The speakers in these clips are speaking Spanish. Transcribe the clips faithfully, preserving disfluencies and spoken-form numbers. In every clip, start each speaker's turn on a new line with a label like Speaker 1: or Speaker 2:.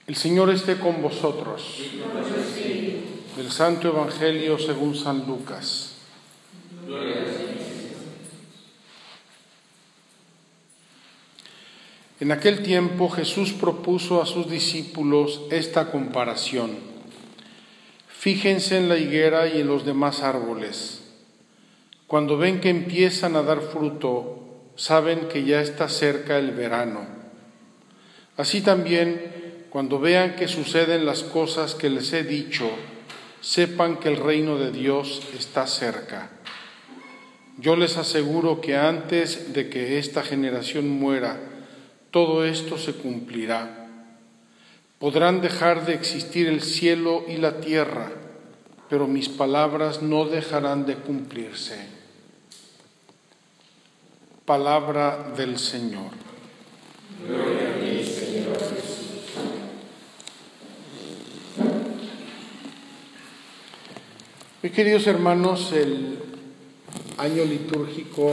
Speaker 1: El Señor esté con vosotros. Del Santo Evangelio según San Lucas. En aquel tiempo Jesús propuso a sus discípulos esta comparación. Fíjense en la higuera y en los demás árboles. Cuando ven que empiezan a dar fruto, saben que ya está cerca el verano. Así también, cuando vean que suceden las cosas que les he dicho, sepan que el reino de Dios está cerca. Yo les aseguro que antes de que esta generación muera, todo esto se cumplirá. Podrán dejar de existir el cielo y la tierra, pero mis palabras no dejarán de cumplirse. Palabra del Señor.
Speaker 2: Gloria a ti, Señor Jesús.
Speaker 1: Mis queridos hermanos, el año litúrgico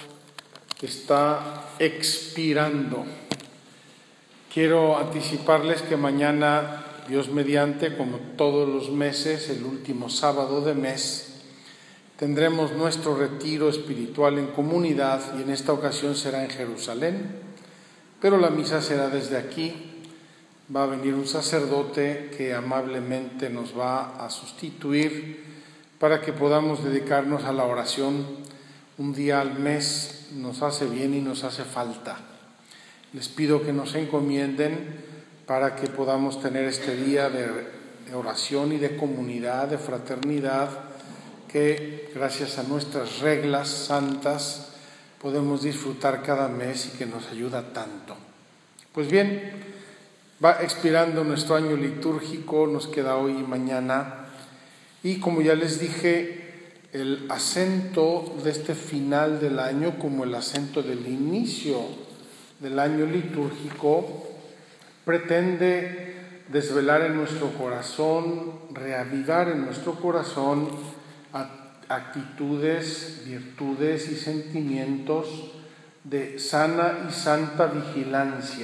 Speaker 1: está expirando. Quiero anticiparles que mañana, Dios mediante, como todos los meses, el último sábado de mes, tendremos nuestro retiro espiritual en comunidad y en esta ocasión será en Jerusalén, pero la misa será desde aquí. Va a venir un sacerdote que amablemente nos va a sustituir para que podamos dedicarnos a la oración un día al mes. Nos hace bien y nos hace falta. Les pido que nos encomienden para que podamos tener este día de oración y de comunidad, de fraternidad, que gracias a nuestras reglas santas podemos disfrutar cada mes y que nos ayuda tanto. Pues bien, va expirando nuestro año litúrgico, nos queda hoy y mañana. Y como ya les dije, el acento de este final del año, como el acento del inicio del año litúrgico, pretende desvelar en nuestro corazón, reavivar en nuestro corazón actitudes, virtudes y sentimientos de sana y santa vigilancia.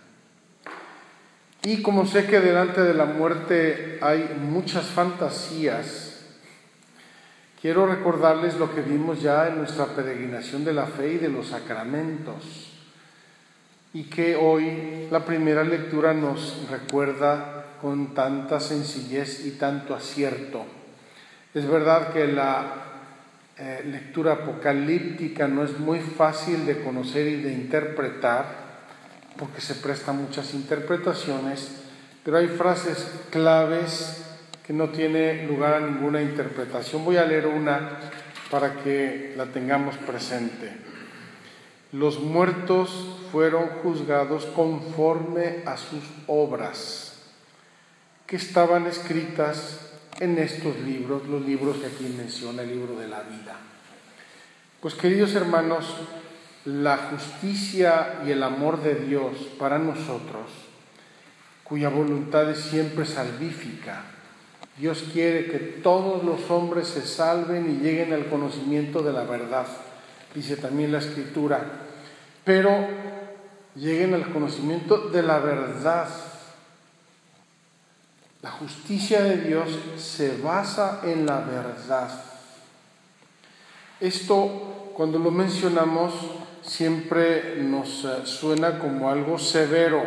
Speaker 1: Y como sé que delante de la muerte hay muchas fantasías, quiero recordarles lo que vimos ya en nuestra peregrinación de la fe y de los sacramentos, y que hoy la primera lectura nos recuerda con tanta sencillez y tanto acierto. Es verdad que la eh, lectura apocalíptica no es muy fácil de conocer y de interpretar, porque se prestan muchas interpretaciones, pero hay frases claves que no tiene lugar a ninguna interpretación. Voy a leer una para que la tengamos presente. Los muertos fueron juzgados conforme a sus obras, que estaban escritas en estos libros, los libros que aquí menciona, el libro de la vida. Pues queridos hermanos, la justicia y el amor de Dios para nosotros, cuya voluntad es siempre salvífica. Dios quiere que todos los hombres se salven y lleguen al conocimiento de la verdad, dice también la Escritura, pero lleguen al conocimiento de la verdad. La justicia de Dios se basa en la verdad. Esto, cuando lo mencionamos, siempre nos suena como algo severo.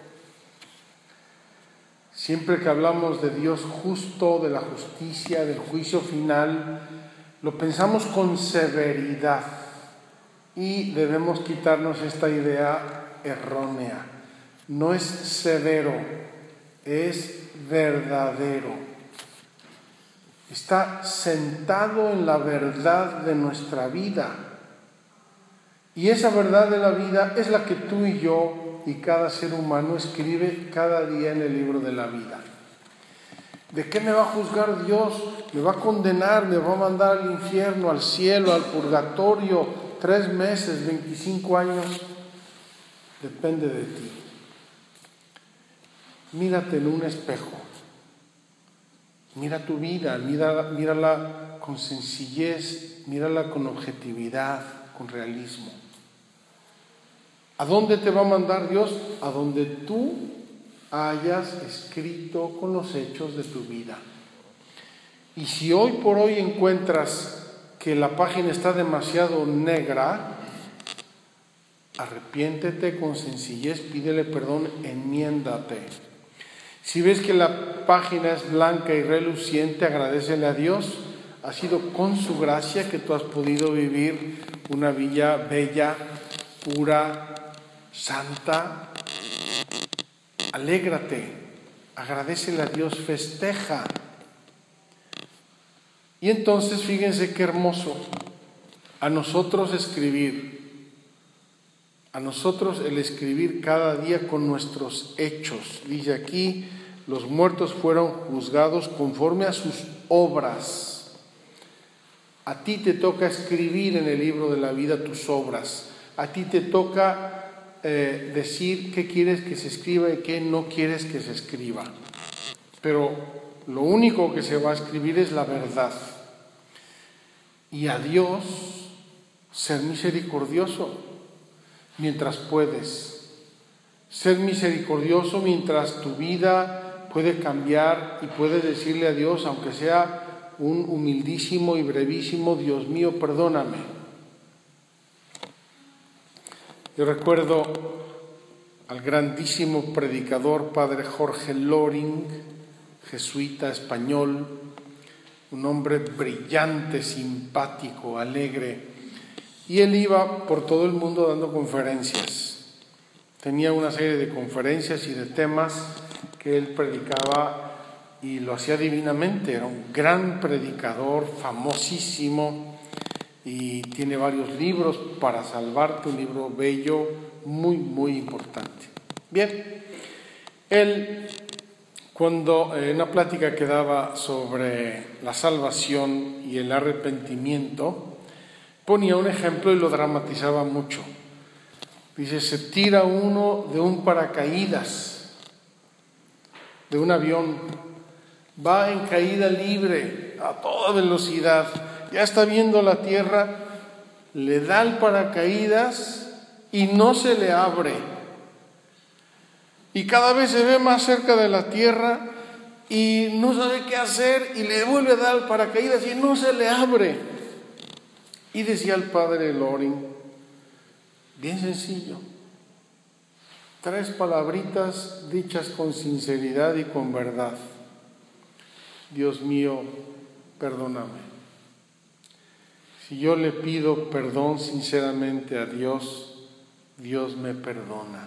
Speaker 1: Siempre que hablamos de Dios justo, de la justicia, del juicio final, lo pensamos con severidad y debemos quitarnos esta idea errónea. No es severo, es verdadero. Está sentado en la verdad de nuestra vida. Y esa verdad de la vida es la que tú y yo y cada ser humano escribe cada día en el libro de la vida. ¿De qué me va a juzgar Dios? ¿Me va a condenar? ¿Me va a mandar al infierno, al cielo, al purgatorio? ¿Tres meses, veinticinco años? Depende de ti. Mírate en un espejo. Mira tu vida, mírala, mírala con sencillez, mírala con objetividad, con realismo. ¿A dónde te va a mandar Dios? A donde tú hayas escrito con los hechos de tu vida. Y si hoy por hoy encuentras que la página está demasiado negra, arrepiéntete con sencillez, pídele perdón, enmiéndate. Si ves que la página es blanca y reluciente, agradécele a Dios. Ha sido con su gracia que tú has podido vivir una vida bella, pura, santa. Alégrate, agradécele a Dios, festeja. Y entonces fíjense qué hermoso, a nosotros escribir, a nosotros el escribir cada día con nuestros hechos. Dice aquí, los muertos fueron juzgados conforme a sus obras. A ti te toca escribir en el libro de la vida tus obras. A ti te toca eh, decir qué quieres que se escriba y qué no quieres que se escriba. Pero lo único que se va a escribir es la verdad. Y a Dios ser misericordioso mientras puedes. Ser misericordioso mientras tu vida puede cambiar y puedes decirle a Dios, aunque sea un humildísimo y brevísimo, Dios mío, perdóname. Yo recuerdo al grandísimo predicador padre Jorge Loring, jesuita español, un hombre brillante, simpático, alegre, y él iba por todo el mundo dando conferencias. Tenía una serie de conferencias y de temas que él predicaba y lo hacía divinamente. Era un gran predicador, famosísimo, y tiene varios libros para salvarte, un libro bello, muy, muy importante. Bien, él, cuando en una plática que daba sobre la salvación y el arrepentimiento, ponía un ejemplo y lo dramatizaba mucho. Dice, se tira uno de un paracaídas, de un avión, va en caída libre, a toda velocidad, ya está viendo la tierra, le da el paracaídas y no se le abre. Y cada vez se ve más cerca de la tierra y no sabe qué hacer y le vuelve a dar el paracaídas y no se le abre. Y decía el padre Loring, bien sencillo, tres palabritas dichas con sinceridad y con verdad. Dios mío, perdóname. Si yo le pido perdón sinceramente a Dios, Dios me perdona.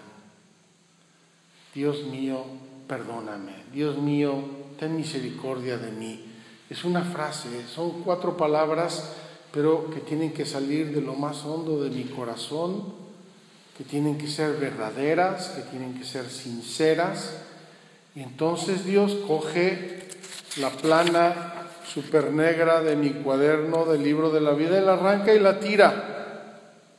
Speaker 1: Dios mío, perdóname. Dios mío, ten misericordia de mí. Es una frase, son cuatro palabras, pero que tienen que salir de lo más hondo de mi corazón, que tienen que ser verdaderas, que tienen que ser sinceras. Y entonces Dios coge la plana súper negra de mi cuaderno del libro de la vida y la arranca y la tira.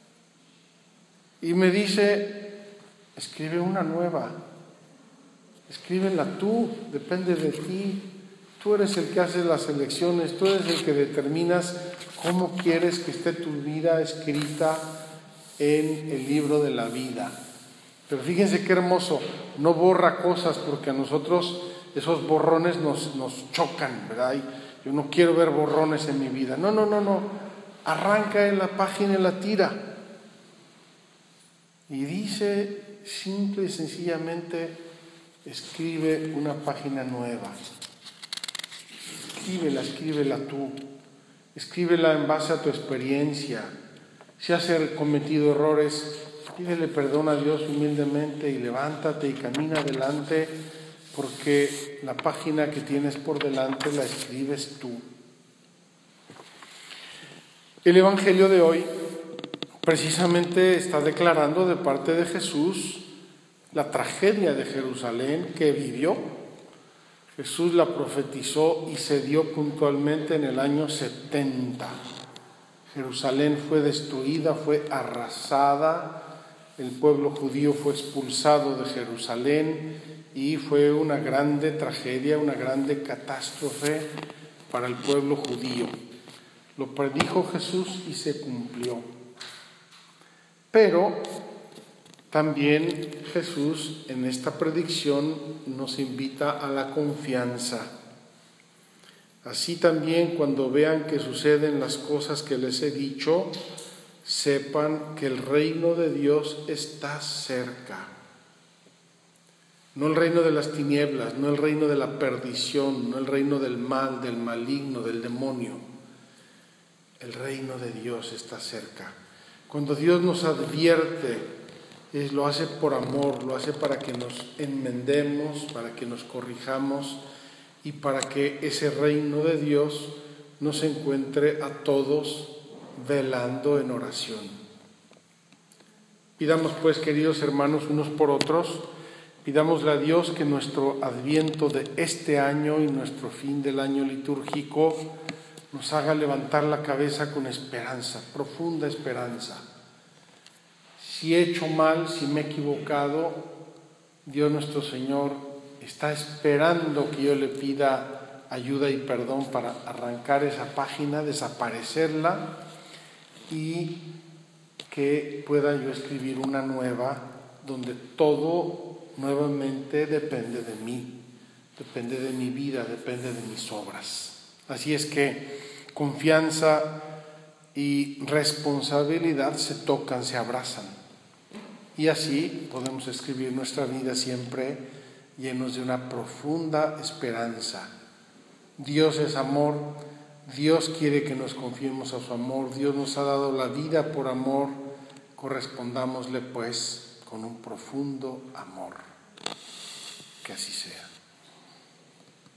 Speaker 1: Y me dice, escribe una nueva. Escríbela tú, depende de ti. Tú eres el que hace las elecciones, tú eres el que determinas cómo quieres que esté tu vida escrita en el libro de la vida. Pero fíjense qué hermoso, no borra cosas porque a nosotros esos borrones nos, nos chocan, ¿verdad? Y yo no quiero ver borrones en mi vida. No, no, no, no. Arranca en la página y la tira. Y dice simple y sencillamente, escribe una página nueva. Escríbela, escríbela tú. Escríbela en base a tu experiencia. Si has cometido errores, pídele perdón a Dios humildemente y levántate y camina adelante, porque la página que tienes por delante la escribes tú. El Evangelio de hoy precisamente está declarando de parte de Jesús la tragedia de Jerusalén que vivió. Jesús la profetizó y se dio puntualmente en el año setenta. Jerusalén fue destruida, fue arrasada, el pueblo judío fue expulsado de Jerusalén y fue una grande tragedia, una grande catástrofe para el pueblo judío. Lo predijo Jesús y se cumplió. Pero También Jesús en esta predicción nos invita a la confianza. Así también, cuando vean que suceden las cosas que les he dicho, sepan que el reino de Dios está cerca. No el reino de las tinieblas, no el reino de la perdición, no el reino del mal, del maligno, del demonio. El reino de Dios está cerca. Cuando Dios nos advierte, es, lo hace por amor, lo hace para que nos enmendemos, para que nos corrijamos y para que ese reino de Dios nos encuentre a todos velando en oración. Pidamos pues, queridos hermanos, unos por otros, pidámosle a Dios que nuestro adviento de este año y nuestro fin del año litúrgico nos haga levantar la cabeza con esperanza, profunda esperanza. Si he hecho mal, si me he equivocado, Dios nuestro Señor está esperando que yo le pida ayuda y perdón para arrancar esa página, desaparecerla y que pueda yo escribir una nueva donde todo nuevamente depende de mí, depende de mi vida, depende de mis obras. Así es que confianza y responsabilidad se tocan, se abrazan. Y así podemos escribir nuestra vida siempre llenos de una profunda esperanza. Dios es amor, Dios quiere que nos confiemos a su amor, Dios nos ha dado la vida por amor, correspondámosle pues con un profundo amor. Que así sea.